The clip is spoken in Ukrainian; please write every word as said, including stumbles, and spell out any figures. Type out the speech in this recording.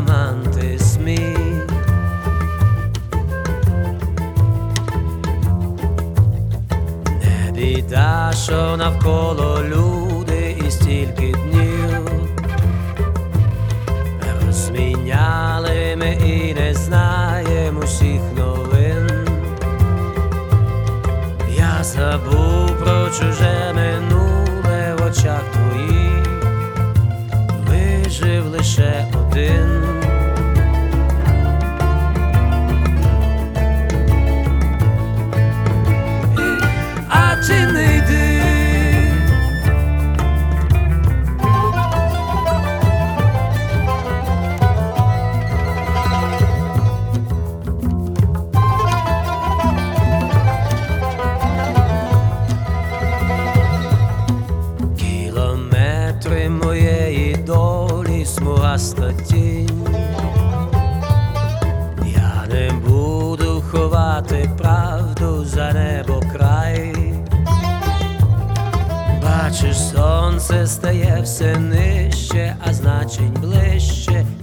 діаманти сміх. Не біда, що навколо люди і стільки днів розміняли ми і не знаємо усіх новин. Я забув про чуже минуле в очах твоїх, вижив лише один. А ти не йди, кілометри моєї долі смугаста тінь. Я не буду ховати правду за небо край. Бачиш, сонце стає все нижче, а значить ближче,